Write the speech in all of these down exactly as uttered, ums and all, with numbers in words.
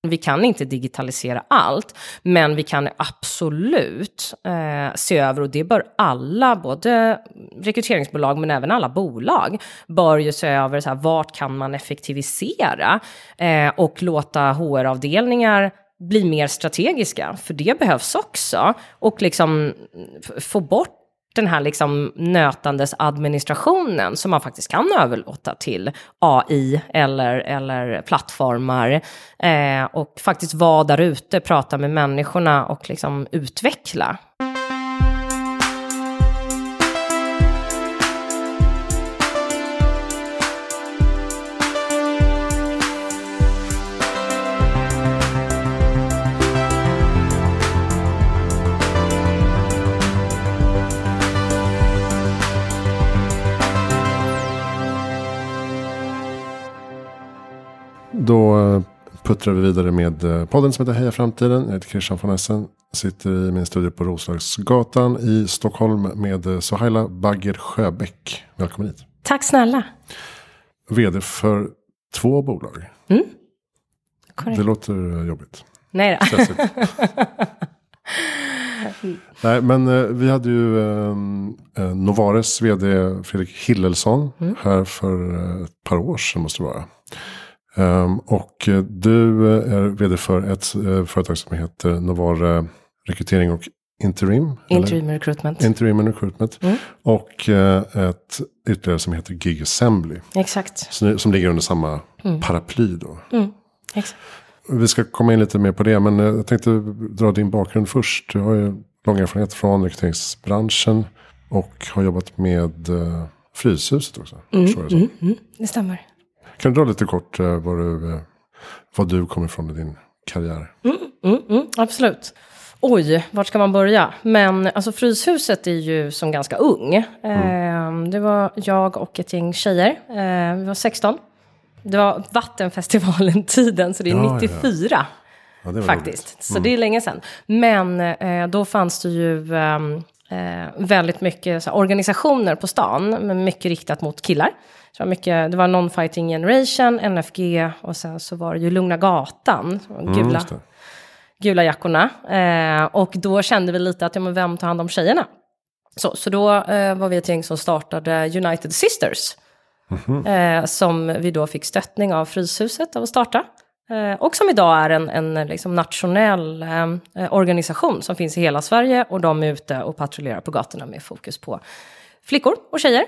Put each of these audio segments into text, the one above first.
Vi kan inte digitalisera allt, men vi kan absolut eh, se över, och det bör alla, både rekryteringsbolag men även alla bolag, bör ju se över så här, vart kan man effektivisera eh, och låta H R-avdelningar bli mer strategiska, för det behövs också, och liksom f- få bort den här liksom nötandes administrationen som man faktiskt kan överlåta till A I eller, eller plattformar eh, och faktiskt vara där ute, prata med människorna och liksom utveckla. Då puttrar vi vidare med podden som heter Heja Framtiden. Jag heter Christian von Essen. Sitter i min studio på Roslagsgatan i Stockholm med Sohaila Bagger Sjöbäck. Välkommen hit. Tack snälla. Vd för två bolag. Mm. Det låter jobbigt. Nej då. Nej, men eh, vi hade ju eh, Novares vd Fredrik Hillelsson mm. här för eh, ett par år sedan måste det vara. Um, och uh, du uh, är vd för ett uh, företag som heter Novare Rekrytering och Interim. Interim Recruitment. Interim Recruitment. Mm. Och uh, ett ytterligare som heter Gig Assembly. Exakt. Som, som ligger under samma mm. paraply då. Mm. Exakt. Vi ska komma in lite mer på det, men uh, jag tänkte dra din bakgrund först. Du har ju lång erfarenhet från rekryteringsbranschen och har jobbat med uh, Fryshuset också. Mm. Mm. Mm. Det stämmer. Kan du dra lite kort uh, var, du, uh, var du kommer ifrån i din karriär? Mm, mm, mm, absolut. Oj, vart ska man börja? Men alltså Fryshuset är ju som ganska ung. Mm. Eh, det var jag och ett gäng tjejer. Eh, vi var sexton. Det var Vattenfestivalen-tiden, så det är ja, nittiofyra. Ja. Ja, det faktiskt. Mm. Så det är länge sedan. Men eh, då fanns det ju eh, väldigt mycket så här, organisationer på stan, men mycket riktat mot killar. Så det var, mycket, det var Non-Fighting Generation, N F G, och sen så var det ju Lugna Gatan, gula, mm, gula jackorna. Eh, och då kände vi lite att, ja, men vem tar hand om tjejerna? Så, så då eh, var vi ett gäng som startade United Sisters. Mm-hmm. Eh, som vi då fick stöttning av Fryshuset av att starta. Eh, och som idag är en, en liksom nationell eh, organisation som finns i hela Sverige. Och de är ute och patrullerar på gatorna med fokus på flickor och tjejer.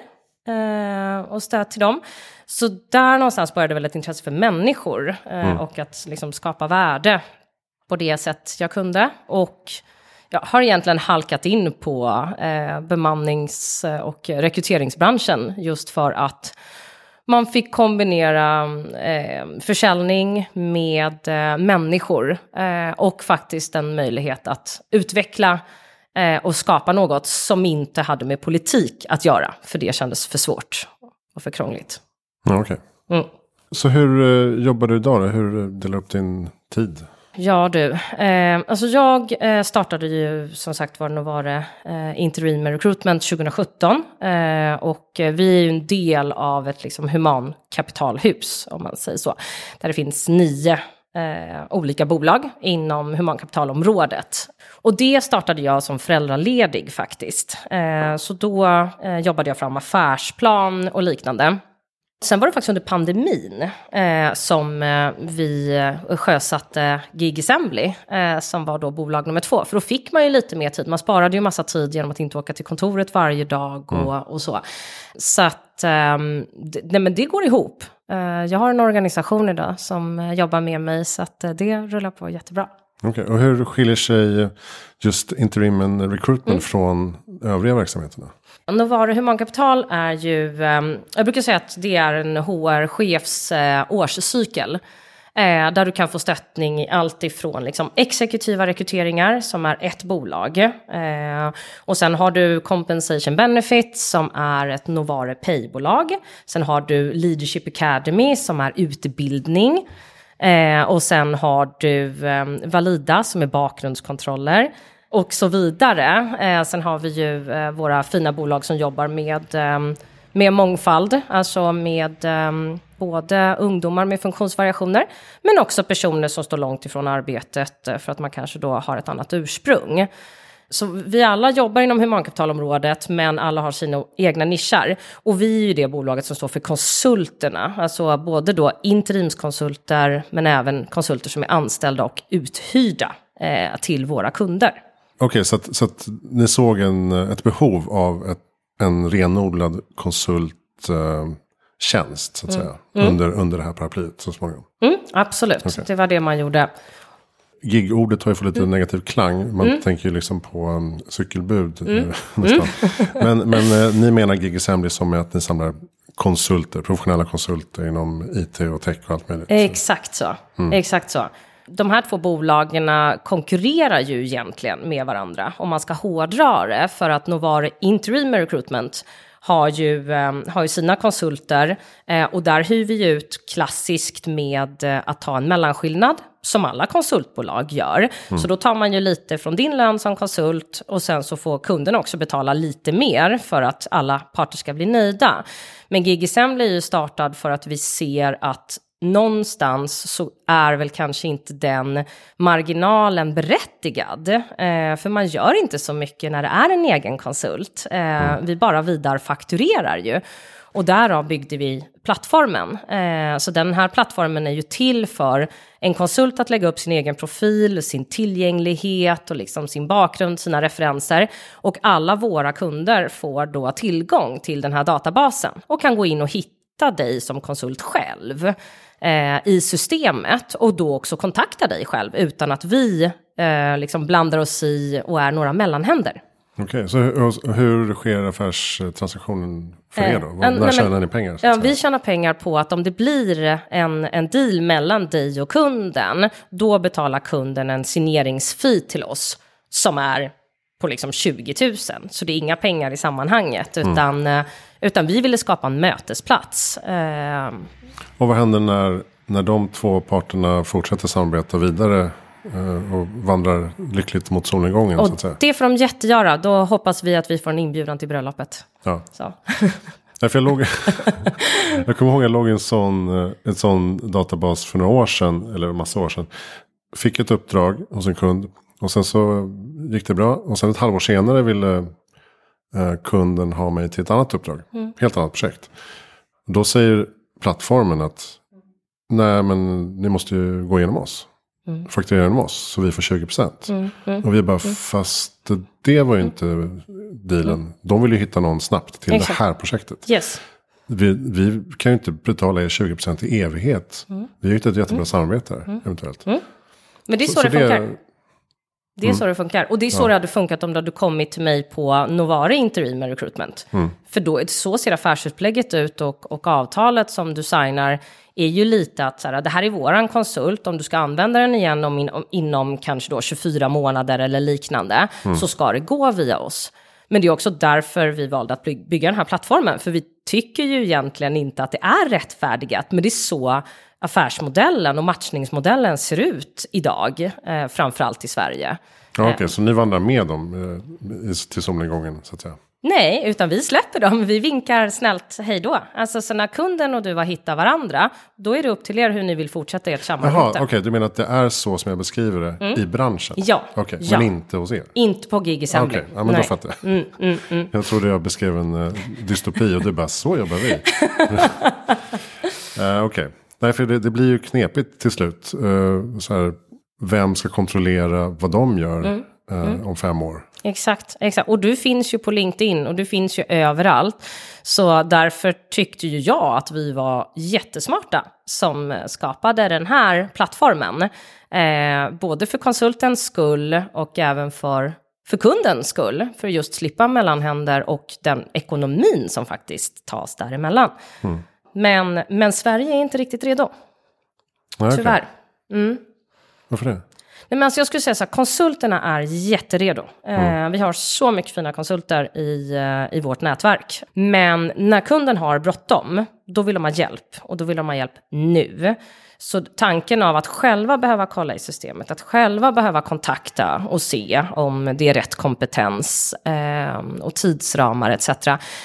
Uh, och stöd till dem. Så där någonstans började väl ett intresse för människor uh, mm. och att liksom skapa värde på det sätt jag kunde. Och jag har egentligen halkat in på uh, bemannings- och rekryteringsbranschen just för att man fick kombinera uh, försäljning med uh, människor uh, och faktiskt en möjlighet att utveckla och skapa något som inte hade med politik att göra. För det kändes för svårt och för krångligt. Ja, okej. Okay. Mm. Så hur uh, jobbar du idag då? Hur delar du upp din tid? Ja du, eh, alltså jag eh, startade ju som sagt var Novare eh, Interim Recruitment tjugosjutton. Eh, och vi är ju en del av ett liksom humankapitalhus, om man säger så. Där det finns nio Eh, olika bolag inom humankapitalområdet. Och det startade jag som föräldraledig faktiskt. Eh, så då eh, jobbade jag fram affärsplan och liknande. Sen var det faktiskt under pandemin eh, som eh, vi sjösatte Gig Assembly eh, som var då bolag nummer två. För då fick man ju lite mer tid. Man sparade ju massa tid genom att inte åka till kontoret varje dag och, mm. och så. Så att eh, det, nej, men det går ihop. Eh, jag har en organisation idag som jobbar med mig, så att eh, det rullar på jättebra. Okej, okay. Och hur skiljer sig just interim and recruitment mm. från övriga verksamheterna? Novare Humankapital är ju, um, jag brukar säga att det är en H R-chefs uh, årscykel. Uh, där du kan få stöttning i allt ifrån liksom, exekutiva rekryteringar som är ett bolag. Uh, och sen har du Compensation Benefits som är ett Novare Pay-bolag. Sen har du Leadership Academy som är utbildning. Uh, och sen har du um, Valida som är bakgrundskontroller. Och så vidare. Eh, sen har vi ju eh, våra fina bolag som jobbar med, eh, med mångfald. Alltså med eh, både ungdomar med funktionsvariationer men också personer som står långt ifrån arbetet för att man kanske då har ett annat ursprung. Så vi alla jobbar inom humankapitalområdet men alla har sina egna nischar. Och vi är ju det bolaget som står för konsulterna. Alltså både då interimskonsulter men även konsulter som är anställda och uthyrda eh, till våra kunder. Okej, okay, så, att, så att ni såg en, ett behov av ett, en renodlad konsulttjänst eh, så att säga. Mm. Under, under det här paraplyet så småningom. Mm, absolut, okay. Det var det man gjorde. Gig-ordet har ju fått lite mm. negativ klang. Man mm. tänker ju liksom på um, cykelbud. Mm. nästan. Mm. men men eh, ni menar Gig Assembly som är att ni samlar konsulter, professionella konsulter inom I T och tech och allt möjligt. Exakt så. Mm. Exakt så. De här två bolagen konkurrerar ju egentligen med varandra om man ska hårdra det, för att Novare Interim Recruitment har ju, eh, har ju sina konsulter eh, och där hyr vi ut klassiskt med eh, att ta en mellanskillnad som alla konsultbolag gör. Mm. Så då tar man ju lite från din lön som konsult och sen så får kunden också betala lite mer för att alla parter ska bli nöjda. Men Gig Assembly är ju startad för att vi ser att någonstans så är väl kanske inte den marginalen berättigad. Eh, för man gör inte så mycket när det är en egen konsult. Eh, mm. Vi bara vidare fakturerar ju. Och därav byggde vi plattformen. Eh, så den här plattformen är ju till för en konsult att lägga upp sin egen profil, sin tillgänglighet och liksom sin bakgrund, sina referenser. Och alla våra kunder får då tillgång till den här databasen och kan gå in och hitta dig som konsult själv eh, i systemet och då också kontakta dig själv utan att vi eh, liksom blandar oss i och är några mellanhänder. Okej, okay, så hur, hur sker affärstransaktionen för er då? När nej, tjänar ni pengar? Ja, vi tjänar pengar på att om det blir en, en deal mellan dig och kunden, då betalar kunden en signeringsfee till oss som är på liksom tjugo tusen. Så det är inga pengar i sammanhanget, utan, mm. utan vi ville skapa en mötesplats. Eh, och vad händer när, när de två parterna fortsätter samarbeta vidare och vandrar lyckligt mot solnedgången? Och så att säga? Det får de jättegöra. Då hoppas vi att vi får en inbjudan till bröllopet. Ja. Så. Ja, för jag, låg, jag kommer ihåg att jag låg i en sån, en sån databas för några år sedan, eller en massa år sedan. Fick ett uppdrag hos en kund och sen så gick det bra. Och sen ett halvår senare ville eh, kunden ha mig till ett annat uppdrag. Mm. Helt annat projekt. Då säger plattformen att nej, men ni måste ju gå igenom oss. Mm. Fakturera genom oss så vi får tjugo procent. Mm. Mm. Och vi bara, mm. fast det var ju inte dealen. Mm. De vill ju hitta någon snabbt till Exakt. Det här projektet. Yes. Vi, vi kan ju inte betala er tjugo procent i evighet. Mm. Vi har ju ett jättebra mm. samarbete här, mm. eventuellt. Mm. Men det är så, så det funkar. Det, det är mm. så det funkar. Och det är så ja. Det hade funkat om du hade kommit till mig på Novare Interim Recruitment. Mm. För då, så ser affärsupplägget ut och, och avtalet som du signar är ju lite att så här, det här är våran konsult, om du ska använda den igen om in, om, inom kanske då tjugofyra månader eller liknande, mm. så ska det gå via oss. Men det är också därför vi valde att bygga den här plattformen, för vi tycker ju egentligen inte att det är rättfärdigat, men det är så affärsmodellen och matchningsmodellen ser ut idag, eh, framförallt i Sverige. Ja, okej, okay, så ni vandrar med dem eh, till somningången så att säga? Nej, utan vi släpper dem. Vi vinkar snällt hej då. Alltså så när kunden och du har hittat varandra, då är det upp till er hur ni vill fortsätta ert samarbete. Jaha, okej, okay, du menar att det är så som jag beskriver det mm. i branschen? Ja. Okej, okay, ja. Men inte hos er? Inte på Gig Assembly. Okej, okay, ja, men Nej. Då fattar jag. Mm, mm, mm. Jag trodde jag beskrev en uh, dystopi och du bara, så jobbar vi. uh, okej, okay. Nej, för det, det blir ju knepigt till slut. Uh, så här, vem ska kontrollera vad de gör mm. uh, mm. om fem år? Exakt, exakt. Och du finns ju på LinkedIn och du finns ju överallt. Så därför tyckte ju jag att vi var jättesmarta som skapade den här plattformen. Eh, både för konsultens skull och även för, för kundens skull. För just slippa mellanhänder och den ekonomin som faktiskt tas däremellan. Mm. Men, men Sverige är inte riktigt redo. Okay. Tyvärr. Mm. Varför det? Nej, men alltså jag skulle säga så här, konsulterna är jätteredo. Mm. Eh, vi har så mycket fina konsulter i, eh, i vårt nätverk. Men när kunden har bråttom, då vill de ha hjälp. Och då vill de ha hjälp nu. Så tanken av att själva behöva kolla i systemet, att själva behöva kontakta och se om det är rätt kompetens eh, och tidsramar et cetera.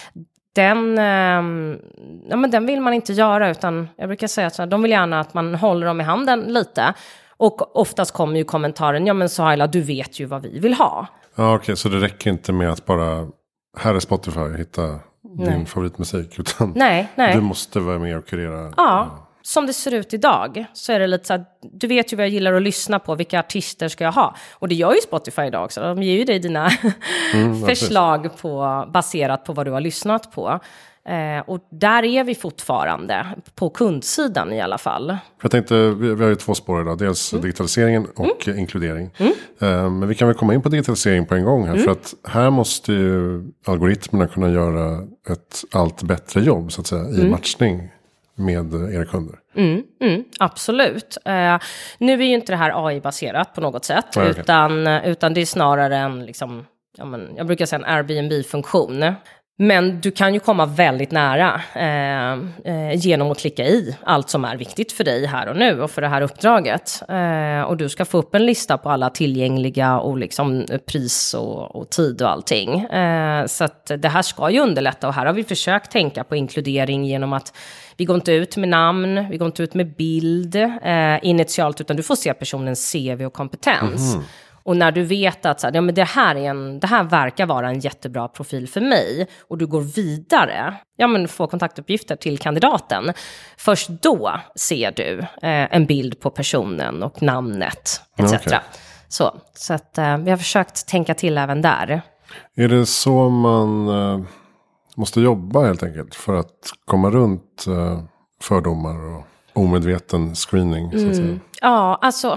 den, eh, ja, men den vill man inte göra, utan jag brukar säga att de vill gärna att man håller dem i handen lite. Och oftast kommer ju kommentaren, ja men Sohaila, du vet ju vad vi vill ha. Ja, okej, okay, så det räcker inte med att bara, här är Spotify, hitta nej. din favoritmusik. Utan nej, nej. du måste vara med och kurera. Ja, ja, som det ser ut idag så är det lite så att du vet ju vad jag gillar att lyssna på, vilka artister ska jag ha. Och det gör ju Spotify idag också, de ger ju dig dina mm, förslag på, baserat på vad du har lyssnat på. Eh, och där är vi fortfarande, på kundsidan i alla fall. Jag tänkte, vi, vi har ju två spår idag, dels mm. digitaliseringen och mm. inkludering. Mm. Eh, men vi kan väl komma in på digitalisering på en gång här, mm. för att här måste ju algoritmerna kunna göra ett allt bättre jobb så att säga, i mm. matchning med era kunder. Mm, mm, absolut. Eh, nu är ju inte det här A I-baserat på något sätt, Nej, utan, okay. utan det är snarare en, liksom, ja, men, jag brukar säga en Airbnb-funktion. Men du kan ju komma väldigt nära eh, eh, genom att klicka i allt som är viktigt för dig här och nu och för det här uppdraget. Eh, och du ska få upp en lista på alla tillgängliga och liksom pris och, och tid och allting. Eh, så att det här ska ju underlätta, och här har vi försökt tänka på inkludering genom att vi går inte ut med namn, vi går inte ut med bild eh, initialt, utan du får se personens C V och kompetens. Mm. Och när du vet att så här, ja, men det, här är en, det här verkar vara en jättebra profil för mig, och du går vidare, ja, men får kontaktuppgifter till kandidaten, först då ser du eh, en bild på personen och namnet et cetera. Okay. Så, så att eh, vi har försökt tänka till även där. Är det så man eh, måste jobba helt enkelt för att komma runt eh, fördomar och omedveten screening? Så att säga? Mm. Ja, alltså...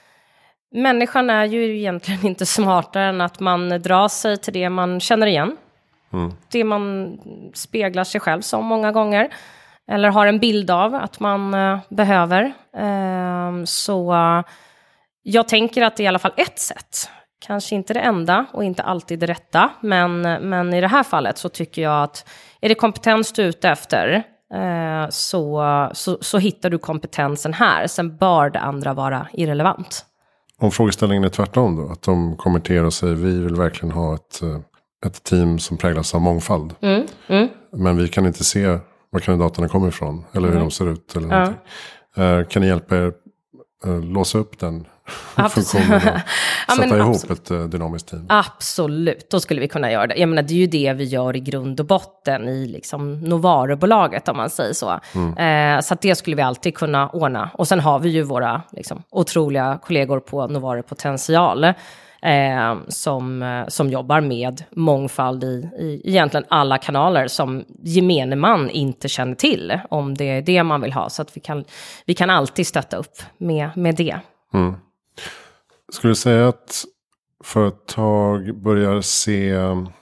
Människan är ju egentligen inte smartare än att man drar sig till det man känner igen. Mm. Det man speglar sig själv som många gånger. Eller har en bild av att man uh, behöver. Uh, så uh, jag tänker att det är i alla fall ett sätt. Kanske inte det enda och inte alltid det rätta. Men, men i det här fallet så tycker jag att är det kompetens du är ute efter, uh, så, så, så hittar du kompetensen här. Sen bör det andra vara irrelevant. Om frågeställningen är tvärtom då, att de kommer till er och säger vi vill verkligen ha ett, ett team som präglas av mångfald. Mm, mm. Men vi kan inte se var kandidaterna kommer ifrån eller hur mm. de ser ut. Eller ja. uh, kan ni hjälpa er uh, låsa upp den funktionen och ja, sätta men, ihop absolut. ett uh, dynamiskt team? Absolut, då skulle vi kunna göra det. Jag menar, det är ju det vi gör i grund och botten i liksom Novare-bolaget, om man säger så. Mm. Eh, så att det skulle vi alltid kunna ordna. Och sen har vi ju våra liksom, otroliga kollegor på Novare Potential eh, som, som jobbar med mångfald i, i egentligen alla kanaler som gemene man inte känner till, om det är det man vill ha. Så att vi kan, vi kan alltid stötta upp med, med det. Mm. Skulle du säga att företag börjar se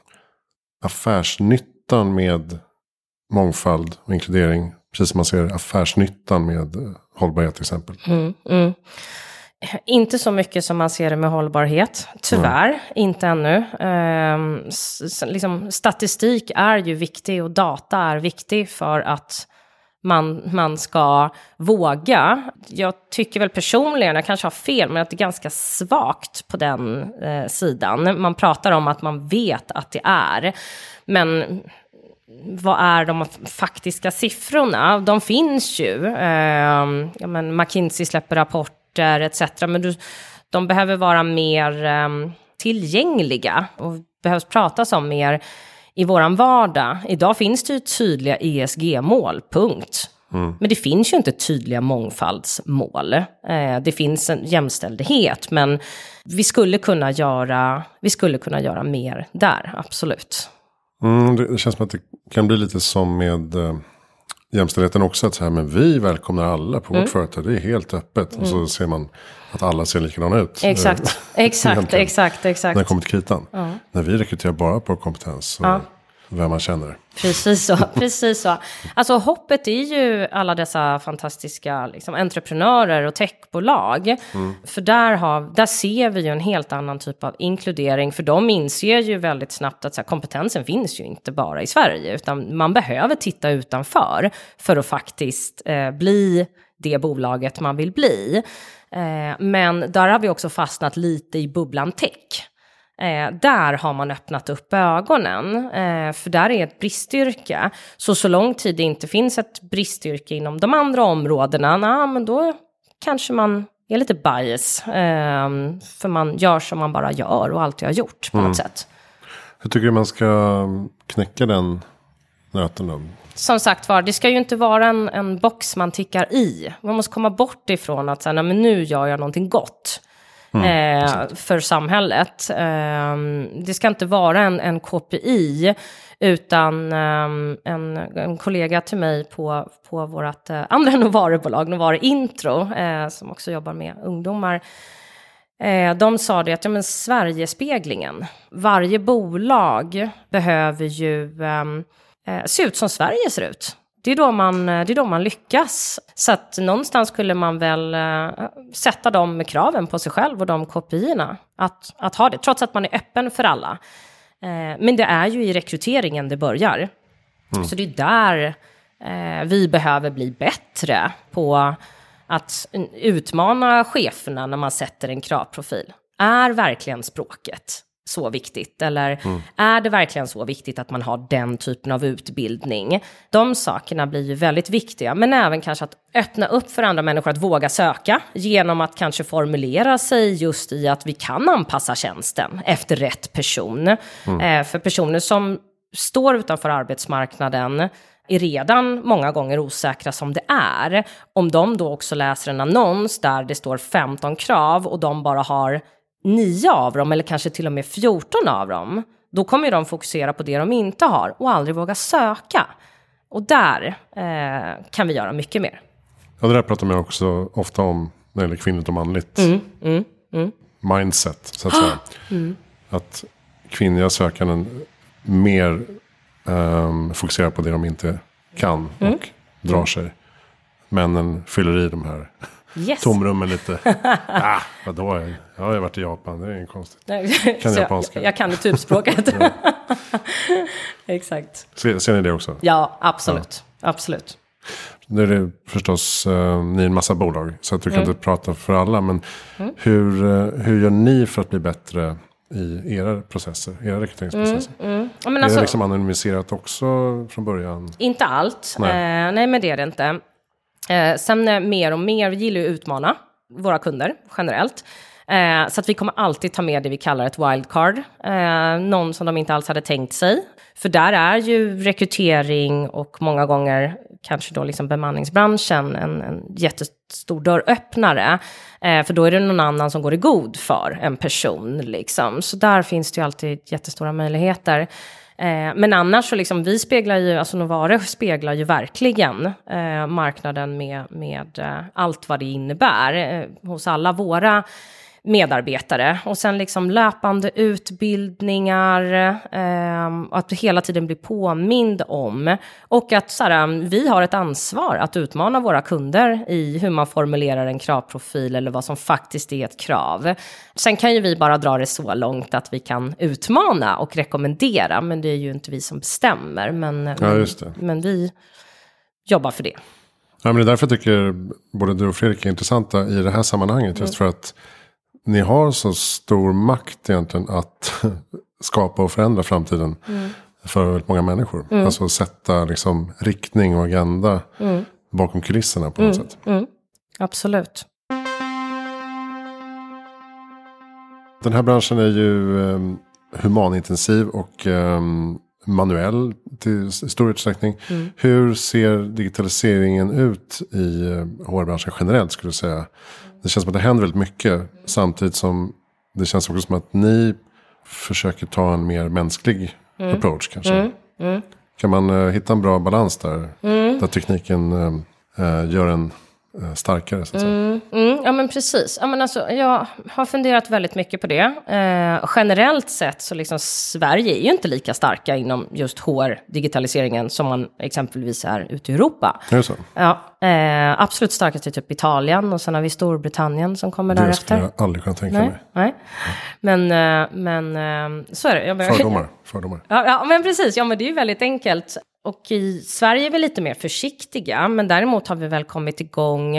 affärsnyttan med mångfald och inkludering, precis som man ser affärsnyttan med hållbarhet till exempel? Mm, mm. Inte så mycket som man ser det med hållbarhet, tyvärr, mm. inte ännu. Ehm, s- liksom, statistik är ju viktig och data är viktig för att Man, man ska våga. Jag tycker väl personligen, jag kanske har fel, men att det är ganska svagt på den eh, sidan. Man pratar om att man vet att det är. Men vad är de faktiska siffrorna? De finns ju. Eh, ja, men McKinsey släpper rapporter et cetera. Men du, de behöver vara mer eh, tillgängliga och behövs pratas om mer i våran vardag. Idag finns det ju tydliga E S G-mål, punkt. Mm. Men det finns ju inte tydliga mångfaldsmål. Eh, det finns en jämställdhet, men vi skulle kunna göra, vi skulle kunna göra mer där, absolut. Mm, det känns som att det kan bli lite som med eh, jämställdheten också. Att så här, men vi välkomnar alla på mm. vårt företag, det är helt öppet. Mm. Och så ser man att alla ser likadana ut. Exakt, exakt, exakt, exakt. När det kommer till kritan. Ja. När vi rekryterar bara på kompetens och ja. vem man känner. Precis så, precis så. Alltså hoppet är ju alla dessa fantastiska liksom, entreprenörer och techbolag. Mm. För där, har, där ser vi ju en helt annan typ av inkludering. För de inser ju väldigt snabbt att så här, kompetensen finns ju inte bara i Sverige. Utan man behöver titta utanför för att faktiskt eh, bli det bolaget man vill bli. Eh, men där har vi också fastnat lite i bubblan tech. Eh, där har man öppnat upp ögonen, eh, för där är ett bristyrke. Så så lång tid det inte finns ett bristyrke inom de andra områdena, na, men då kanske man är lite bias. Eh, för man gör som man bara gör och alltid har gjort på mm. något sätt. Hur tycker du man ska knäcka den nöten då? Som sagt var, det ska ju inte vara en, en box man tickar i. Man måste komma bort ifrån att säga, nej, men nu gör jag någonting gott. Mm, eh, för samhället. Eh, det ska inte vara en, en K P I, utan eh, en, en kollega till mig på, på vårt eh, andra Novare-bolag, Novare Intro, eh, som också jobbar med ungdomar. Eh, de sa det att ja, men Sverigespeglingen, varje bolag behöver ju eh, se ut som Sverige ser ut. Det är, då man, det är då man lyckas. Så att någonstans skulle man väl äh, sätta de kraven på sig själv och de kopiorna. Att, att ha det, trots att man är öppen för alla. Eh, men det är ju i rekryteringen det börjar. Mm. Så det är där eh, vi behöver bli bättre på att utmana cheferna när man sätter en kravprofil. Är verkligen språket så viktigt? Eller mm. är det verkligen så viktigt att man har den typen av utbildning? De sakerna blir ju väldigt viktiga. Men även kanske att öppna upp för andra människor att våga söka. Genom att kanske formulera sig just i att vi kan anpassa tjänsten efter rätt person. Mm. Eh, för personer som står utanför arbetsmarknaden är redan många gånger osäkra som det är. Om de då också läser en annons där det står femton krav och de bara har nio av dem, eller kanske till och med fjorton av dem, då kommer de fokusera på det de inte har och aldrig våga söka. Och där eh, kan vi göra mycket mer. Ja, det där pratar man också ofta om när det gäller kvinnligt och manligt. Mm, mm, mm. Mindset, så att säga. Mm. Att kvinnliga sökanden mer um, fokuserar på det de inte kan och mm. drar sig. Männen fyller i de här yes. tomrummen lite. ah, vadå? Jag har varit i Japan, det är ingen konstigt. Kan japanska. Jag, jag kan det typspråket. Ja. Exakt. Ser, ser ni det också? Ja, absolut. Ja. Absolut. Nu är det förstås, uh, ni är en massa bolag, så att du kan mm. inte prata för alla. Men mm. hur, uh, hur gör ni för att bli bättre i era processer, era rekryteringsprocesser? Mm, mm. Ja, men är alltså, det liksom anonymiserat också från början? Inte allt. Nej, eh, nej men det är det inte. Eh, sen mer och mer, vi gillar ju att utmana våra kunder generellt. Eh, så att vi kommer alltid ta med det vi kallar ett wildcard. Eh, någon som de inte alls hade tänkt sig. För där är ju rekrytering och många gånger kanske då liksom bemanningsbranschen en, en jättestor dörröppnare. Eh, för då är det någon annan som går i god för en person. Liksom. Så där finns det ju alltid jättestora möjligheter. Eh, men annars så liksom, vi speglar ju, alltså Novare speglar ju verkligen eh, marknaden med, med eh, allt vad det innebär eh, hos alla våra medarbetare. Och sen liksom löpande utbildningar, eh, att hela tiden bli påmind om. Och att såhär, vi har ett ansvar att utmana våra kunder i hur man formulerar en kravprofil eller vad som faktiskt är ett krav. Sen kan ju vi bara dra det så långt att vi kan utmana och rekommendera, men det är ju inte vi som bestämmer. Men, ja, just det. men, men vi jobbar för det. Ja, men det är därför jag tycker både du och Fredrik är intressanta i det här sammanhanget. Just för att ni har så stor makt egentligen att skapa och förändra framtiden mm. för väldigt många människor. Mm. Alltså sätta liksom riktning och agenda mm. bakom kulisserna på något mm. sätt. Mm. Absolut. Den här branschen är ju um, humanintensiv och um, manuell till stor utsträckning. Mm. Hur ser digitaliseringen ut i H R-branschen generellt, skulle du säga? Det känns som att det händer väldigt mycket, samtidigt som det känns också som att ni försöker ta en mer mänsklig mm. approach kanske. Mm. Mm. Kan man uh, hitta en bra balans där, mm. där tekniken uh, uh, gör en uh, starkare, så att säga? Mm. Mm. Ja, men precis. Ja, men alltså, jag har funderat väldigt mycket på det. Eh, generellt sett så liksom Sverige är ju inte lika starka inom just H R-digitaliseringen som man exempelvis är ute i Europa. Är det så? Ja, eh, absolut starkast är typ Italien, och sen har vi Storbritannien som kommer det därefter. Det skulle jag aldrig kunna tänka nej, mig. Nej, men, eh, men eh, så är det. Jag börjar... Fördomar, fördomar. Ja, ja, men precis. Ja, men det är ju väldigt enkelt. Och i Sverige är vi lite mer försiktiga, men däremot har vi väl kommit igång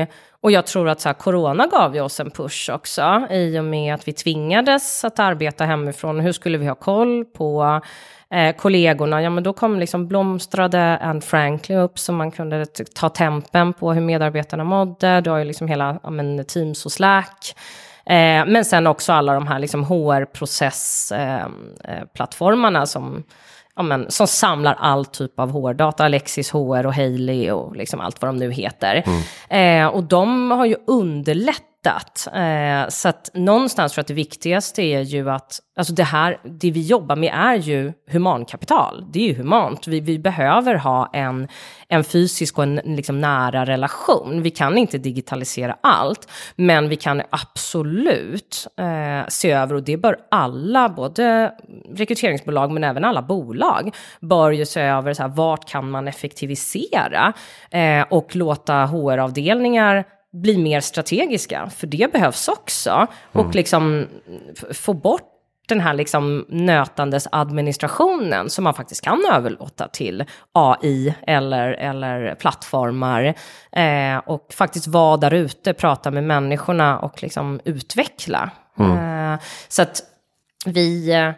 Och jag tror att så här, corona gav ju oss en push också i och med att vi tvingades att arbeta hemifrån. Hur skulle vi ha koll på eh, kollegorna? Ja, men då kom liksom blomstrade Anne Franklin upp så man kunde t- ta tempen på hur medarbetarna mådde. Du har ju liksom hela ja, men, Teams och Slack. Eh, men sen också alla de här liksom H R-processplattformarna eh, eh, som... Ja, men, som samlar all typ av H R-data, Alexis H R och Hailey och liksom allt vad de nu heter. Mm. Eh, och de har ju underlättat. Eh, så att någonstans för att det viktigaste är ju att, alltså det här, det vi jobbar med är ju humankapital. Det är ju humant. Vi, vi behöver ha en, en fysisk och en liksom nära relation. Vi kan inte digitalisera allt, men vi kan absolut eh, se över, och det bör alla, både rekryteringsbolag men även alla bolag, bör ju se över så här, vart kan man effektivisera eh, och låta H R-avdelningar bli mer strategiska, för det behövs också. Mm. Och liksom f- få bort den här liksom nötandes administrationen som man faktiskt kan överlåta till A I eller, eller plattformar. Eh, och faktiskt vara där ute, prata med människorna och liksom utveckla. Mm. Eh, så att vi... Eh,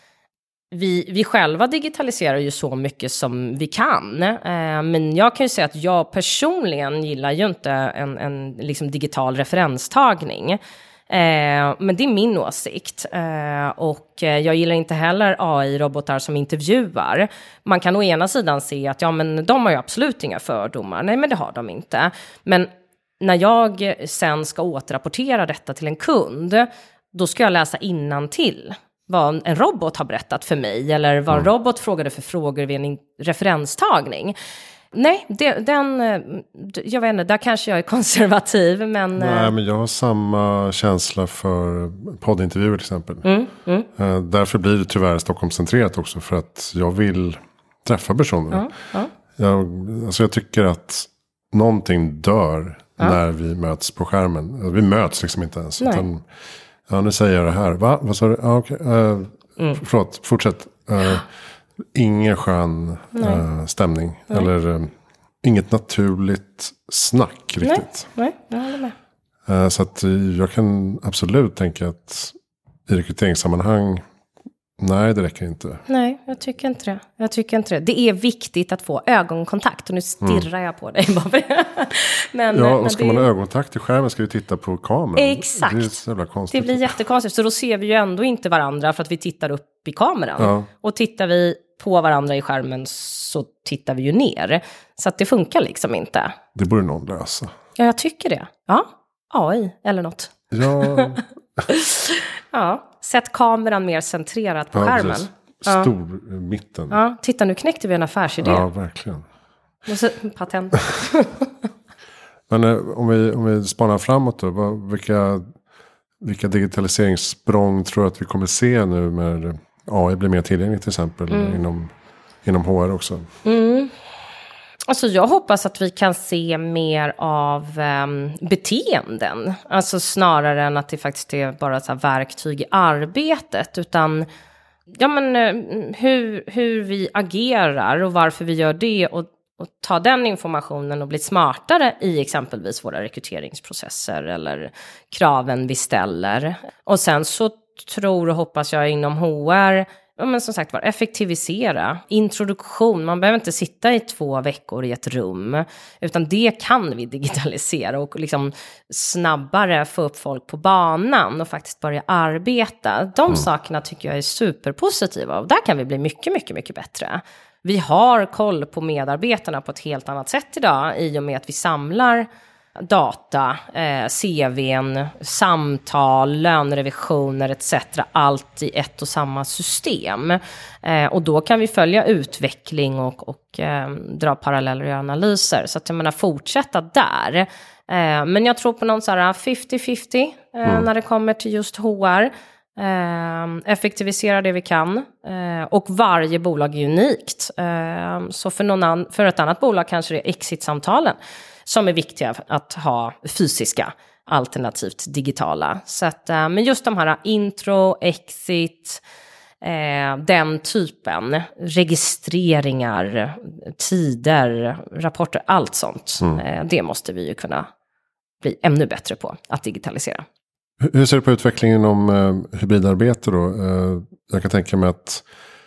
Vi, vi själva digitaliserar ju så mycket som vi kan. Eh, men jag kan ju säga att jag personligen gillar ju inte en, en liksom digital referenstagning. Eh, men det är min åsikt. Eh, och jag gillar inte heller A I-robotar som intervjuar. Man kan å ena sidan se att ja, men de har ju absolut inga fördomar. Nej, men det har de inte. Men när jag sen ska återrapportera detta till en kund, då ska jag läsa innantill vad en robot har berättat för mig, eller vad en mm. robot frågade för frågor vid en referenstagning. Nej, det, den, jag vet inte, där kanske jag är konservativ, men... Nej, men jag har samma känsla för poddintervjuer till exempel. Mm, mm. Uh, därför blir det tyvärr Stockholmscentrerat också, för att jag vill träffa personer. Mm, mm. Jag, alltså jag tycker att någonting dör mm. när vi möts på skärmen. Vi möts liksom inte ens, nej. Utan... Ja, nu säger jag det här. Va? Vad sa du? Ah, okay. uh, mm. Förlåt, fortsätt. Uh, ingen skön uh, stämning. Nej. Eller uh, inget naturligt snack riktigt. Nej, nej, jag håller med. Uh, så att uh, jag kan absolut tänka att i rekryteringssammanhang, nej, det räcker inte. Nej, jag tycker inte det. Jag tycker inte det. Det är viktigt att få ögonkontakt. Och nu stirrar mm. jag på dig. men, ja, och men ska det... man ha ögonkontakt i skärmen ska du titta på kameran. Exakt. Det är så jävla konstigt. Det blir jättekonstigt. Så då ser vi ju ändå inte varandra för att vi tittar upp i kameran. Ja. Och tittar vi på varandra i skärmen så tittar vi ju ner. Så att det funkar liksom inte. Det borde någon lösa. Ja, jag tycker det. Ja, A I eller något. Ja. Ja, sätt kameran mer centrerat på ja, skärmen. Precis. Stor ja. mitten. Ja, titta, nu knäckte vi en affärsidé. Ja, verkligen. Och så, patent. Men eh, om, vi, om vi spanar framåt då. Vad, vilka, vilka digitaliseringssprång tror du att vi kommer se nu när A I blir mer tillgängligt till exempel mm. inom, inom H R också? Mm. Alltså jag hoppas att vi kan se mer av um, beteenden. Alltså snarare än att det faktiskt är bara så här verktyg i arbetet. Utan ja, men, uh, hur, hur vi agerar och varför vi gör det. Och, och ta den informationen och bli smartare i exempelvis våra rekryteringsprocesser. Eller kraven vi ställer. Och sen så tror och hoppas jag inom H R... Ja, men som sagt var, effektivisera. Introduktion, man behöver inte sitta i två veckor i ett rum. Utan det kan vi digitalisera och liksom snabbare få upp folk på banan och faktiskt börja arbeta. De mm. sakerna tycker jag är superpositiva och där kan vi bli mycket, mycket, mycket bättre. Vi har koll på medarbetarna på ett helt annat sätt idag i och med att vi samlar data, eh, C V:n, samtal, lönerevisioner et cetera. Allt i ett och samma system. Eh, och då kan vi följa utveckling och, och eh, dra paralleller och göra analyser. Så att jag menar fortsätta där. Eh, men jag tror på någon så här femtio femtio eh, mm. när det kommer till just H R. Eh, effektivisera det vi kan. Eh, och varje bolag är unikt. Eh, så för, någon an- för ett annat bolag kanske det är exit-samtalen som är viktiga att ha fysiska alternativt digitala. Så att, men just de här intro, exit, eh, den typen, registreringar, tider, rapporter, allt sånt. Mm. Eh, det måste vi ju kunna bli ännu bättre på att digitalisera. Hur ser du på utvecklingen om eh, hybridarbete då? Eh, jag kan tänka mig att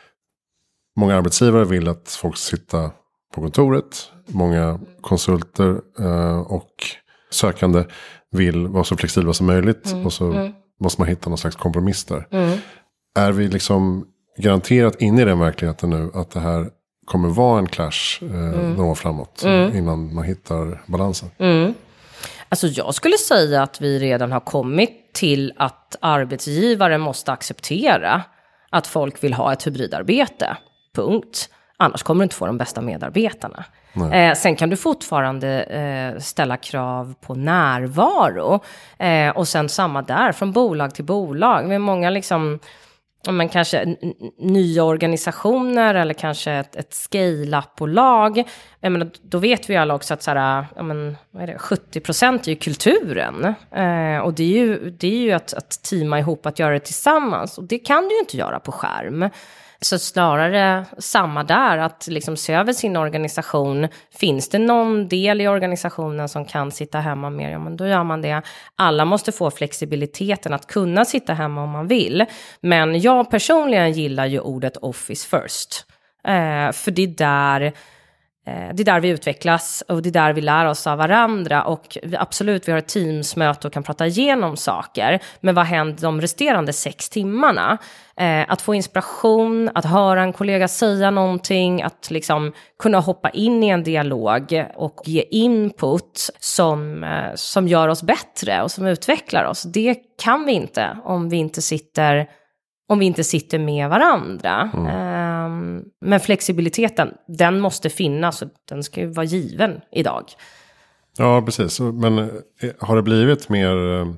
många arbetsgivare vill att folk ska sitta på kontoret. Många konsulter eh, och sökande vill vara så flexibla som möjligt. Mm. Och så mm. måste man hitta någon slags kompromiss där. Mm. Är vi liksom garanterat inne i den verkligheten nu att det här kommer vara en clash eh, mm. några år framåt mm. innan man hittar balansen? Mm. Alltså jag skulle säga att vi redan har kommit till att arbetsgivare måste acceptera att folk vill ha ett hybridarbete. Punkt. Annars kommer du inte få de bästa medarbetarna. Eh, sen kan du fortfarande eh, ställa krav på närvaro. Eh, och sen samma där, från bolag till bolag. Vi har många liksom... Men kanske n- nya organisationer eller kanske ett, ett scale-up-bolag. Jag menar, då vet vi alla också att så här, ja, men, vad är det, sjuttio procent är ju kulturen. Eh, och det är ju, det är ju att, att teama ihop, att göra det tillsammans. Och det kan du ju inte göra på skärm. Så snarare samma där, att liksom se över sin organisation. Finns det någon del i organisationen som kan sitta hemma mer? Ja, men då gör man det. Alla måste få flexibiliteten att kunna sitta hemma om man vill. Men jag personligen gillar ju ordet office first. Eh, för det är där... Det är där vi utvecklas och det är där vi lär oss av varandra. Och vi, absolut, vi har ett teamsmöte och kan prata igenom saker. Men vad händer de resterande sex timmarna? Eh, att få inspiration, att höra en kollega säga någonting. Att liksom kunna hoppa in i en dialog och ge input som, eh, som gör oss bättre och som utvecklar oss. Det kan vi inte om vi inte sitter... Om vi inte sitter med varandra. Mm. Um, men flexibiliteten, den måste finnas. Och den ska ju vara given idag. Ja, precis. Men har det blivit mer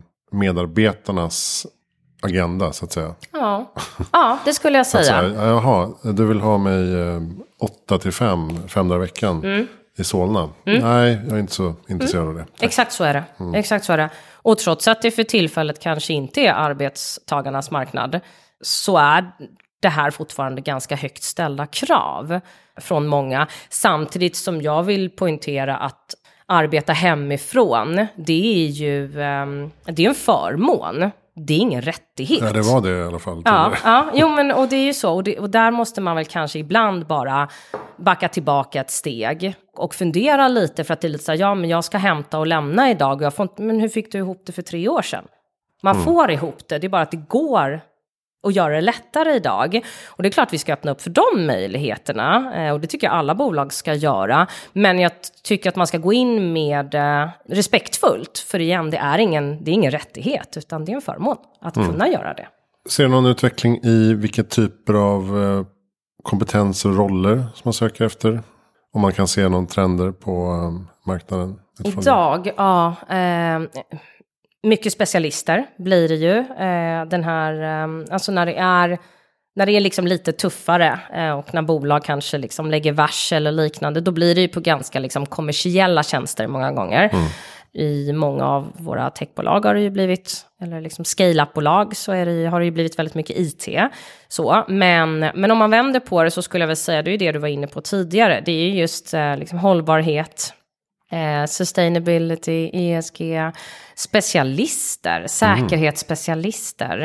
medarbetarnas agenda, så att säga? Ja, ja det skulle jag säga. säga. Jaha, du vill ha mig åtta till fem, fem dagar i veckan mm. i Solna. Mm. Nej, jag är inte så intresserad mm. av det. Tack. Exakt så är det. Mm. Exakt så är det. Och trots att det för tillfället kanske inte är arbetstagarnas marknad, så är det här fortfarande ganska högt ställda krav från många. Samtidigt som jag vill poängtera att arbeta hemifrån, det är ju um, det är en förmån. Det är ingen rättighet. Ja, det var det i alla fall. Ja, ja, jo, men och det är ju så. Och, det, och där måste man väl kanske ibland bara backa tillbaka ett steg och fundera lite, för att det är lite så här, ja men jag ska hämta och lämna idag och jag får inte, men hur fick du ihop det för tre år sedan? Man mm. får ihop det, det är bara att det går och göra det lättare idag. Och det är klart att vi ska öppna upp för de möjligheterna. Eh, och det tycker jag alla bolag ska göra. Men jag tycker att man ska gå in med eh, respektfullt. För igen, det är ingen, det är ingen rättighet. Utan det är en förmån att mm. kunna göra det. Ser du någon utveckling i vilka typer av eh, kompetenser och roller som man söker efter? Om man kan se någon trender på eh, marknaden? Idag, ja... Eh, Mycket specialister blir det ju. Eh, den här, eh, alltså när det är, när det är liksom lite tuffare eh, och när bolag kanske liksom lägger varsel eller liknande, då blir det ju på ganska liksom kommersiella tjänster många gånger. Mm. I många av våra techbolag har det ju blivit, eller liksom scale-up-bolag, så är det, har det ju blivit väldigt mycket I T. Så, men, men om man vänder på det så skulle jag väl säga, det är ju det du var inne på tidigare. Det är ju just eh, liksom hållbarhet, Eh, sustainability, E S G, specialister, säkerhetsspecialister,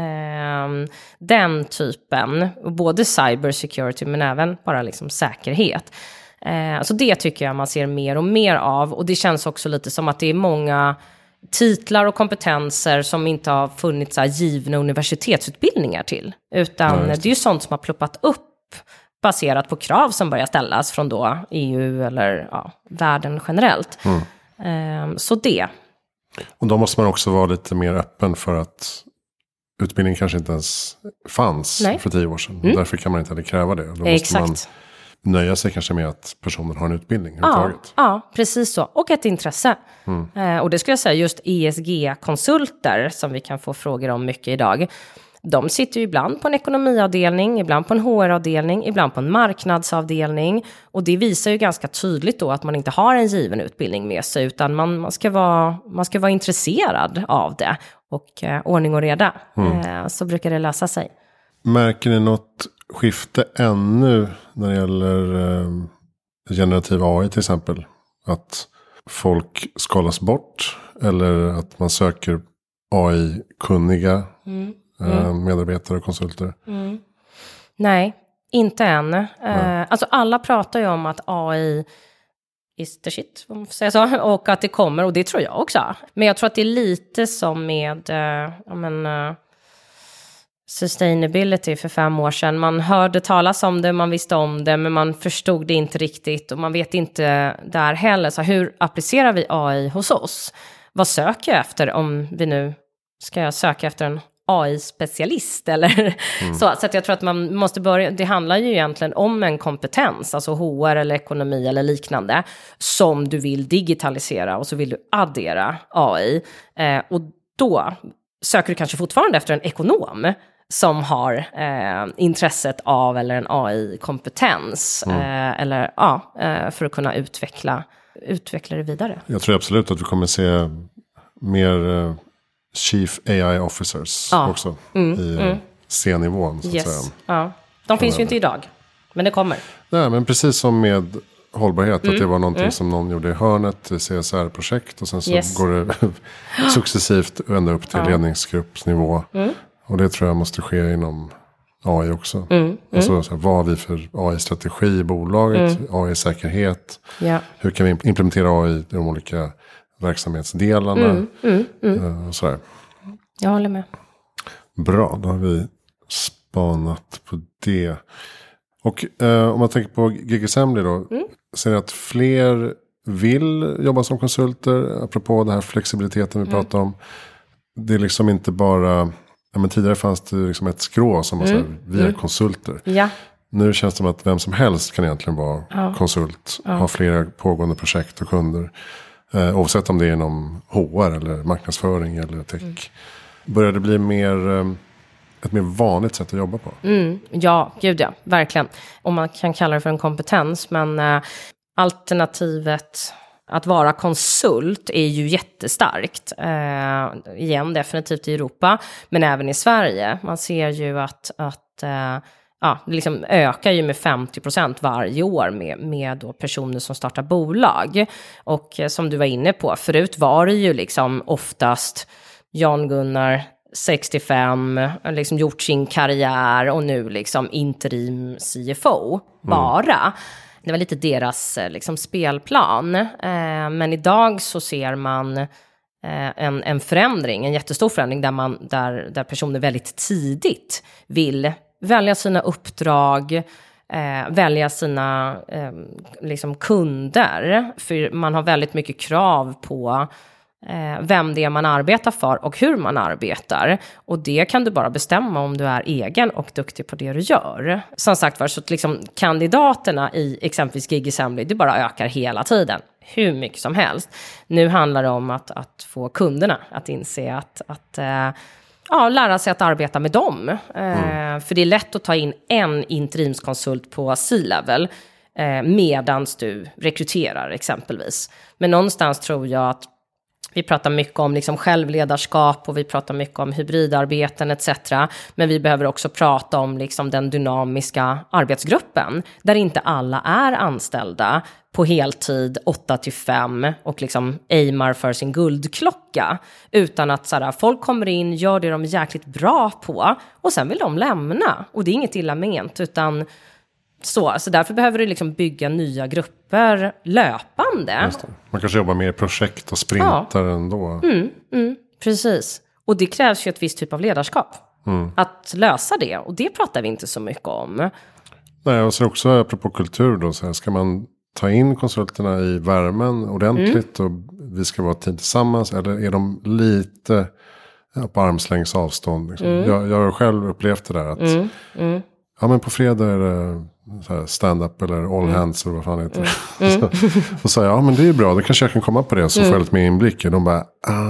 eh, den typen, både cybersecurity men även bara liksom säkerhet. Eh, alltså det tycker jag man ser mer och mer av, och det känns också lite som att det är många titlar och kompetenser som inte har funnits så här givna universitetsutbildningar till, utan ja, det är ju sånt som har ploppat upp baserat på krav som börjar ställas från då E U eller ja, världen generellt. Mm. Ehm, så det. Och då måste man också vara lite mer öppen för att utbildning kanske inte ens fanns Nej. för tio år sedan. Mm. Därför kan man inte heller kräva det. Då måste Exakt. man nöja sig kanske med att personen har en utbildning. Ja, ja, precis så. Och ett intresse. Mm. Ehm, och det skulle jag säga, just E S G-konsulter som vi kan få frågor om mycket idag. De sitter ju ibland på en ekonomiavdelning, ibland på en H R-avdelning, ibland på en marknadsavdelning. Och det visar ju ganska tydligt då att man inte har en given utbildning med sig, utan man, man, ska, vara, man ska vara intresserad av det. Och eh, ordning och reda. Mm. Eh, så brukar det lösa sig. Märker ni något skifte ännu när det gäller eh, generativ A I till exempel? Att folk skalas bort. Eller att man söker A I-kunniga mm. Mm. Eh, medarbetare och konsulter. Mm. Nej, inte än. Eh, alltså alla pratar ju om att A I is the shit, om man får säga så. Och att det kommer, och det tror jag också. Men jag tror att det är lite som med eh, ja, men, eh, sustainability för fem år sedan. Man hörde talas om det, man visste om det, men man förstod det inte riktigt. Och man vet inte där heller. Så hur applicerar vi A I hos oss? Vad söker jag efter om vi nu ska jag söka efter en A I-specialist eller mm. så. Så att jag tror att man måste börja, det handlar ju egentligen om en kompetens, alltså H R eller ekonomi eller liknande, som du vill digitalisera och så vill du addera A I. Eh, och då söker du kanske fortfarande efter en ekonom som har eh, intresset av eller en A I-kompetens mm. eh, eller ja, eh, för att kunna utveckla, utveckla det vidare. Jag tror absolut att vi kommer se mer eh, Chief A I Officers ja. också mm. i mm. C-nivån så att yes. säga. Ja. De finns ju inte idag, men det kommer. Nej, men precis som med hållbarhet, mm. att det var någonting mm. som någon gjorde i hörnet, i C S R-projekt och sen så yes. går det successivt ända upp till ja. ledningsgruppsnivå. Mm. Och det tror jag måste ske inom A I också. Mm. Mm. Alltså så här, vad har vi för A I-strategi i bolaget, mm. A I-säkerhet, ja. hur kan vi implementera A I i de olika verksamhetsdelarna mm. Mm. Mm. och sådär. Jag håller med. Bra, då har vi spanat på det. Och eh, om man tänker på Gig Assembly då. Mm. Ser ni att fler vill jobba som konsulter? Apropå den här flexibiliteten vi mm. pratar om. Det är liksom inte bara... Ja, men tidigare fanns det liksom ett skrå som var mm. så här, vi är mm. konsulter. Ja. Nu känns det som att vem som helst kan egentligen vara ja. konsult. Ja. Ha flera pågående projekt och kunder. Eh, oavsett om det är inom H R eller marknadsföring eller tech. Mm. Börjar det bli mer... Eh, ett mer vanligt sätt att jobba på. Mm, ja, gud ja, verkligen. Och man kan kalla det för en kompetens. Men eh, alternativet att vara konsult är ju jättestarkt. Eh, igen, definitivt i Europa. Men även i Sverige. Man ser ju att, att eh, ja, det liksom ökar ju med femtio procent varje år med, med då personer som startar bolag. Och eh, som du var inne på, förut var det ju liksom oftast Jan-Gunnar sextiofem, liksom gjort sin karriär och nu liksom interim C F O bara. Mm. Det var lite deras liksom spelplan. Eh, men idag så ser man eh, en, en förändring, en jättestor förändring där, man, där, där personer väldigt tidigt vill välja sina uppdrag, eh, välja sina eh, liksom kunder. För man har väldigt mycket krav på vem det är man arbetar för och hur man arbetar. Och det kan du bara bestämma om du är egen och duktig på det du gör. Som sagt var, så att liksom kandidaterna i exempelvis Gig Assembly, det bara ökar hela tiden. Hur mycket som helst. Nu handlar det om att, att få kunderna att inse att, att äh, ja, lära sig att arbeta med dem. Mm. Äh, för det är lätt att ta in en interimskonsult på C-level äh, medans du rekryterar exempelvis. Men någonstans tror jag att vi pratar mycket om liksom självledarskap och vi pratar mycket om hybridarbeten et cetera. Men vi behöver också prata om liksom den dynamiska arbetsgruppen. Där inte alla är anställda på heltid åtta till fem och liksom aimar för sin guldklocka. Utan att så här, folk kommer in, gör det de är jäkligt bra på och sen vill de lämna. Och det är inget illa ment utan... Så, så därför behöver du liksom bygga nya grupper löpande. Man kanske jobbar mer i projekt och sprintar ja. ändå. Mm, mm, precis. Och det krävs ju ett visst typ av ledarskap. Mm. Att lösa det. Och det pratar vi inte så mycket om. Nej, och så också apropå kultur då. Så här, ska man ta in konsulterna i värmen ordentligt. Mm. Och vi ska vara ett team tillsammans. Eller är de lite ja, på armslängds avstånd. Liksom. Mm. Jag, jag har själv upplevt det där. Att, mm. Mm. Ja, men på fredag är det... stand-up eller all mm. hands eller vad fan heter det. Mm. Mm. så sa jag, ja men det är bra, då kanske jag kan komma på det så mm. får jag lite mer inblick. Och de bara,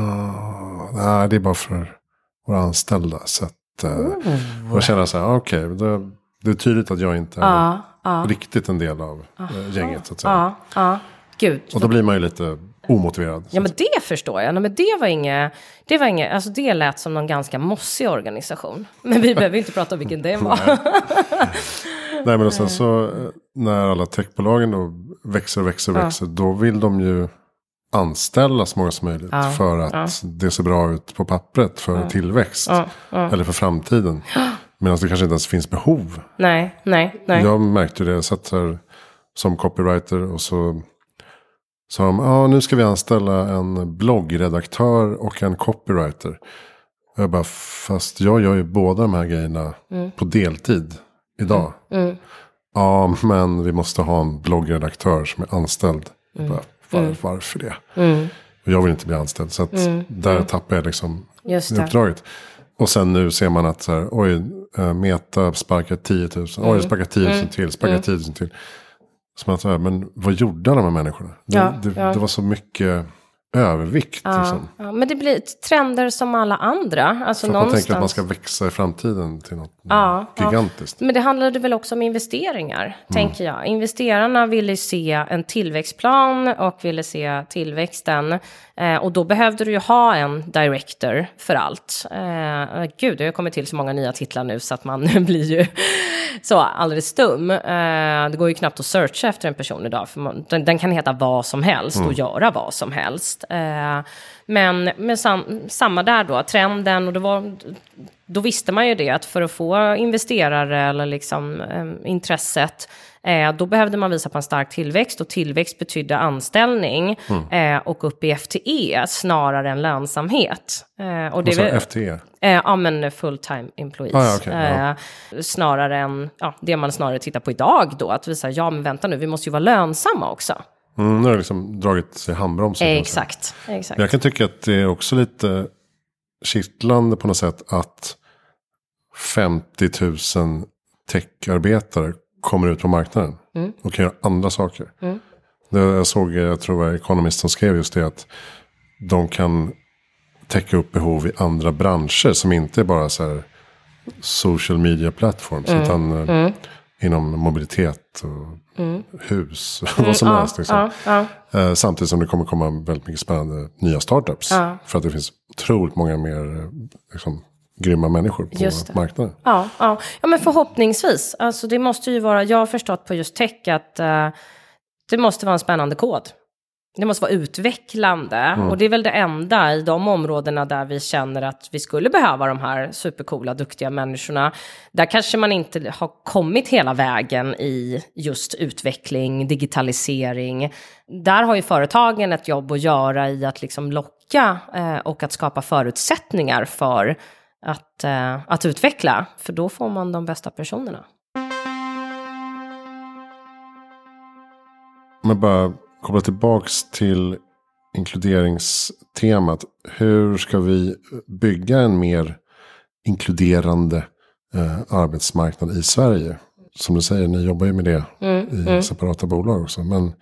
ah, nej det är bara för våra anställda. Så att, uh, mm. och jag känner så här, okej, okay, det, det är tydligt att jag inte är ah, ah. riktigt en del av uh, gänget så att säga. Ah, ah. Gud. Och då blir man ju lite omotiverad. Ja men det förstår jag. Nej, men det var inget, det var inget, alltså det lät som någon ganska mossig organisation. Men vi behöver inte prata om vilken det var. Nej men och sen så när alla techbolagen då växer och växer och ja. växer. Då vill de ju anställa så många som möjligt. Ja, för att ja. det ser bra ut på pappret för Ja. tillväxt. Ja, ja. Eller för framtiden. Medan det kanske inte ens finns behov. Nej, nej, nej. Jag märkte det. Jag satt här som copywriter och så sa de, ja nu ska vi anställa en bloggredaktör och en copywriter. Jag bara, fast jag gör ju båda de här grejerna mm. på deltid idag. Mm. Mm. Ja, men vi måste ha en bloggredaktör som är anställd. Jag bara, var, mm. varför det? Mm. Och jag vill inte bli anställd. Så att mm. där mm. tappar jag liksom uppdraget. Och sen nu ser man att så här, oj, Meta sparkar tio tusen. Mm. Oj, sparkar tio tusen mm. till, sparkar mm. tio tusen till. Så man säger, men vad gjorde de här människorna? Det, ja, det, ja. det var så mycket övervikt. Ja, liksom. ja, men det blir trender som alla andra. Alltså för att någonstans... man tänker att man ska växa i framtiden till något ja, gigantiskt. Ja. Men det handlade väl också om investeringar, mm. tänker jag. Investerarna ville se en tillväxtplan och ville se tillväxten. Eh, och då behövde du ju ha en director för allt. Eh, gud, det har kommit till så många nya titlar nu så att man blir ju så alldeles stum. Eh, det går ju knappt att searcha efter en person idag. För man, den, den kan heta vad som helst mm. och göra vad som helst. Eh, men men sam, samma där då, trenden. Och det var, då visste man ju det att för att få investerare eller liksom eh, intresset. Eh, då behövde man visa på en stark tillväxt. Och tillväxt betydde anställning. Mm. Eh, och upp i F T E snarare än lönsamhet. Eh, och det Vad är F T E? Eh, ja, men full-time employees. Ah, ja, okay, ja. eh, snarare än ja, det man snarare tittar på idag då. Att visa, ja men vänta nu, vi måste ju vara lönsamma också. Mm, nu har det liksom dragit sig handbromsen. Eh, exakt, exakt. Men jag kan tycka att det är också lite kittlande på något sätt att femtio tusen techarbetare kommer ut på marknaden. Mm. Och kan göra andra saker. Mm. Det, jag såg, jag tror det var Economist som skrev just det, att de kan täcka upp behov i andra branscher som inte är bara så här social media platforms mm. utan mm. inom mobilitet och mm. hus och mm. vad som ja, helst. Liksom. Ja, ja. Eh, samtidigt som det kommer komma väldigt mycket spännande nya startups. Ja. För att det finns otroligt många mer liksom, grymma människor på marknaden. Ja, ja. ja, men förhoppningsvis. Alltså, det måste ju vara, jag har förstått på just tech att uh, det måste vara en spännande kod. Det måste vara utvecklande. Mm. Och det är väl det enda i de områdena där vi känner att vi skulle behöva de här supercoola, duktiga människorna. Där kanske man inte har kommit hela vägen i just utveckling, digitalisering. Där har ju företagen ett jobb att göra i att liksom locka eh, och att skapa förutsättningar för att, eh, att utveckla. För då får man de bästa personerna. Men bara koppla tillbaks till inkluderingstemat. Hur ska vi bygga en mer inkluderande eh, arbetsmarknad i Sverige? Som du säger, ni jobbar ju med det mm, i mm. separata bolag också. Men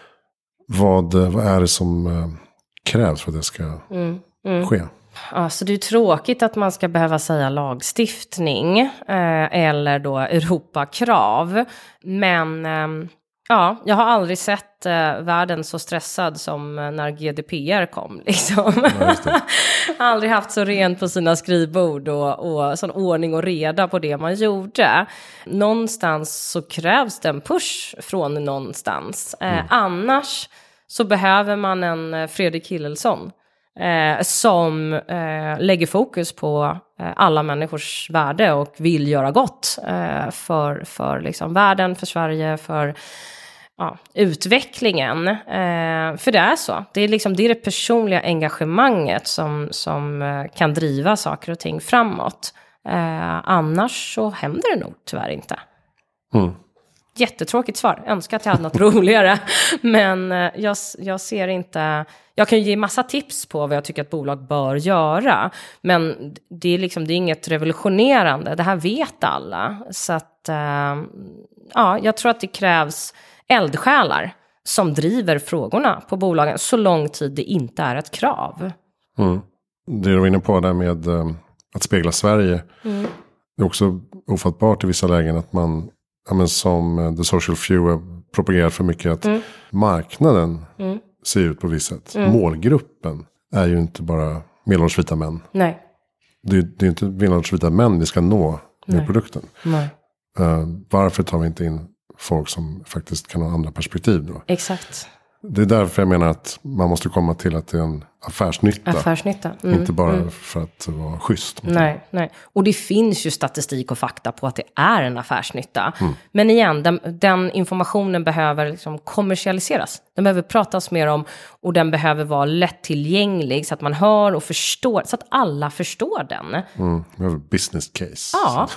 vad, vad är det som eh, krävs för att det ska mm, mm. ske? Alltså det är tråkigt att man ska behöva säga lagstiftning eh, eller då Europakrav. Men... Eh, Ja, jag har aldrig sett eh, världen så stressad som när G D P R kom. Liksom. Ja, aldrig haft så rent på sina skrivbord och, och sån ordning och reda på det man gjorde. Någonstans så krävs det en push från någonstans. Eh, mm. Annars så behöver man en Fredrik Hillelsson eh, som eh, lägger fokus på eh, alla människors värde och vill göra gott eh, för, för liksom världen, för Sverige, för... Ja, utvecklingen, eh, för det är så. Det är, liksom, det är det personliga engagemanget som, som eh, kan driva saker och ting framåt. Eh, annars så händer det nog tyvärr inte. Mm. Jättetråkigt svar. Önskar att jag hade något roligare. Men eh, jag, jag ser inte... Jag kan ju ge massa tips på vad jag tycker att bolag bör göra. Men det är, liksom, det är inget revolutionerande. Det här vet alla. Så att, eh, ja, jag tror att det krävs... eldsjälar som driver frågorna på bolagen så lång tid det inte är ett krav. Mm. Det du var inne på där med um, att spegla Sverige. Mm. Det är också ofattbart i vissa lägen att man, ja, men som uh, The Social Few propagerar för mycket att mm. marknaden mm. ser ut på visst sätt. Mm. Målgruppen är ju inte bara medelålders vita män. Nej. Det, det är inte medelålders vita män vi ska nå med produkten. Nej. Uh, varför tar vi inte in folk som faktiskt kan ha andra perspektiv då? Exakt. Det är därför jag menar att man måste komma till att det är en affärsnytta. Affärsnytta. Mm, inte bara mm. för att vara schysst. Nej, nej. Och det finns ju statistik och fakta på att det är en affärsnytta. Mm. Men igen, den, den informationen behöver liksom kommersialiseras. Den behöver pratas mer om och den behöver vara lättillgänglig så att man hör och förstår. Så att alla förstår den. Mm, vi har business case. Ja.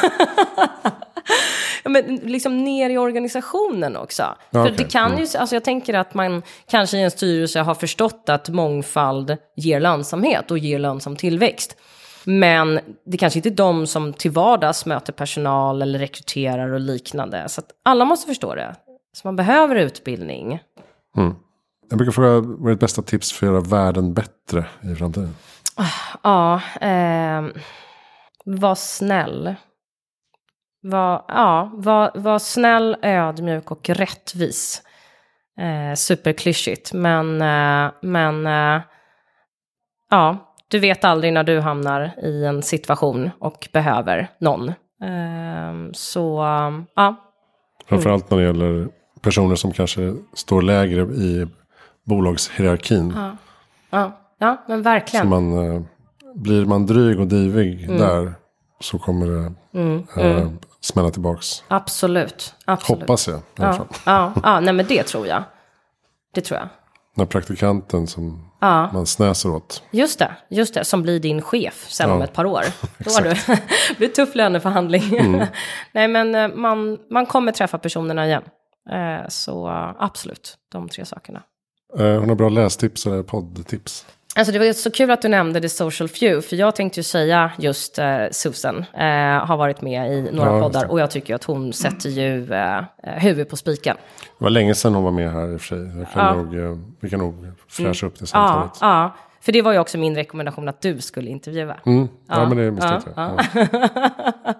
Ja, men liksom ner i organisationen också. Ja, för okay. det kan ju, mm. alltså jag tänker att man kanske i en styrelse har förstått att mångfald ger lönsamhet och ger lönsam tillväxt. Men det kanske inte är de som till vardags möter personal eller rekryterar och liknande. Så att alla måste förstå det. Så man behöver utbildning. Mm. Jag brukar fråga, vad är ditt bästa tips för att göra världen bättre i framtiden? Ja, eh, var snäll. Var, ja, var, var snäll, ödmjuk och rättvis. Eh, superklyschigt. Men, eh, men eh, ja, du vet aldrig när du hamnar i en situation och behöver någon. Eh, så, ja. Framförallt när det gäller personer som kanske står lägre i bolagshierarkin. Ja, ja, ja men verkligen. Så man, eh, blir man dryg och divig mm. där så kommer det mm, eh, mm. smälla tillbaks. Absolut, absolut. Hoppas jag i ja, alla fall. Ja, ja, nej men det tror jag. Det tror jag. När praktikanten som ja. man snäser åt. Just det, just det. Som blir din chef sen ja. om ett par år. Då har du blir tuff löneförhandling. Mm. Nej men man, man kommer träffa personerna igen. Eh, så absolut, de tre sakerna. Eh, har du bra lästips eller poddtips? Alltså det var så kul att du nämnde The Social Few. För jag tänkte ju säga just uh, Susan uh, har varit med i några ja, poddar. Och jag tycker att hon sätter ju uh, huvudet på spiken. Det var länge sedan hon var med här i och för sig. Jag kan ja. nog, uh, vi kan nog fräscha mm. upp det samtalet. Ja, ja, för det var ju också min rekommendation att du skulle intervjua. Mm. Ja, ja, men det misstänkte ja, jag. Ja.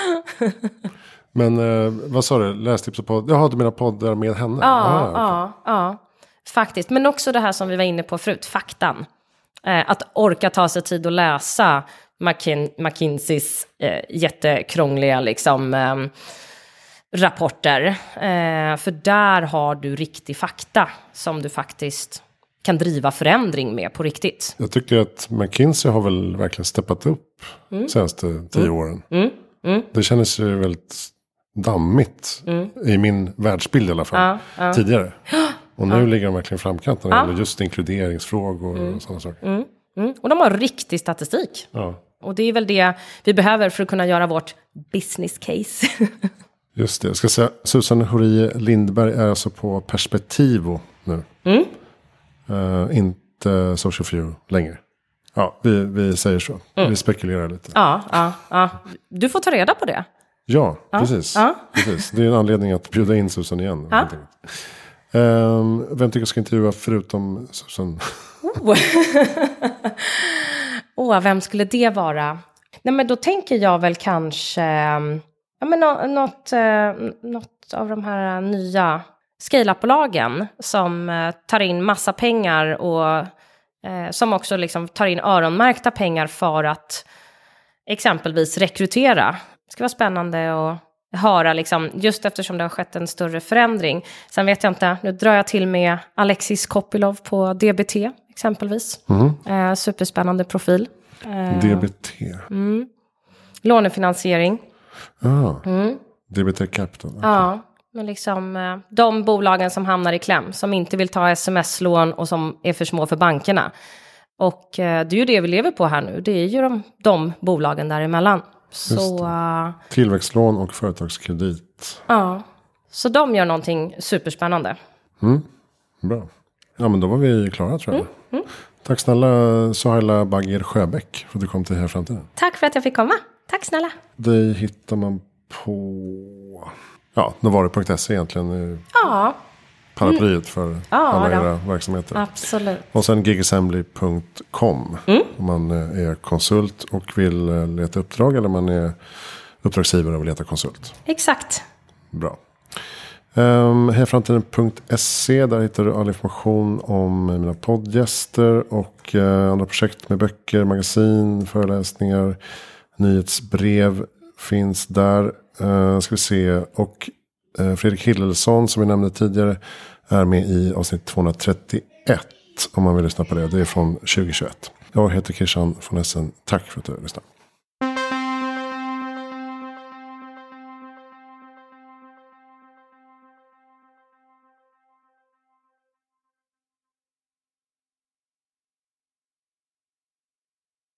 Men uh, vad sa du? Lästips och podd? Jaha, du menar poddar med henne? Ja, ah, okay. ja, ja. Faktiskt. Men också det här som vi var inne på förut. Faktan. Att orka ta sig tid att läsa McKin- McKinseys eh, jättekrångliga liksom, eh, rapporter. Eh, för där har du riktig fakta som du faktiskt kan driva förändring med på riktigt. Jag tycker att McKinsey har väl verkligen steppat upp mm. senaste tio mm. åren. Mm. Mm. Det kändes ju väldigt dammigt mm. i min världsbild i alla fall. Ja, ja. Tidigare. Och nu ja. ligger de verkligen framkant när det gäller ja. just inkluderingsfrågor mm. och sådana saker. Mm. Mm. Och de har riktig statistik. Ja. Och det är väl det vi behöver för att kunna göra vårt business case. Just det. Jag ska säga, Susan Horie Lindberg är alltså på Perspektivo nu. Mm. Uh, inte Social Few längre. Ja, vi, vi säger så. Mm. Vi spekulerar lite. Ja, ja, ja. Du får ta reda på det. Ja, ja. Precis. Ja. precis. Det är en anledning att bjuda in Susan igen. Ja. Um, vem tycker jag ska intervjua förutom Susan? Åh, oh, vem skulle det vara? Nej, men då tänker jag väl kanske ja, men no, något, eh, något av de här nya scale-up-bolagen som eh, tar in massa pengar och eh, som också liksom tar in öronmärkta pengar för att exempelvis rekrytera. Det ska vara spännande att höra liksom, just eftersom det har skett en större förändring. Sen vet jag inte, nu drar jag till med Alexis Kopilov på D B T exempelvis. Mm. Eh, superspännande profil. Eh, D B T? Mm. Lånefinansiering. Ah, mm. D B T Capital. Okay. Ja, men liksom eh, de bolagen som hamnar i kläm, som inte vill ta sms-lån och som är för små för bankerna. Och eh, det är ju det vi lever på här nu. Det är ju de, de bolagen däremellan. Så, uh, tillväxtlån och företagskredit. Ja, så de gör någonting superspännande. Mm, bra. Ja, men då var vi klara tror jag. Mm, mm. Tack snälla Sohaila Bagir Sjöbäck för att du kom till Här Framtiden. Tack för att jag fick komma. Tack snälla. Det hittar man på ja, novare punkt se egentligen. Ja. Paraplyet för mm. alla era ja. verksamheter. Absolut. Och sen gigassembly punkt com mm. om man är konsult och vill leta uppdrag eller man är uppdragsgivare och vill leta konsult. Exakt. Bra. Um, Härframtiden punkt se, där hittar du all information om mina poddgäster och uh, andra projekt med böcker, magasin, föreläsningar, nyhetsbrev finns där. Uh, ska vi se. Och Eh, Fredrik Hillelsson som vi nämnde tidigare är med i avsnitt tvåhundratrettioett. Om man vill lyssna på det. Det är från tjugohundratjugoett. Jag heter Christian von Essen. Tack för att du lyssnade.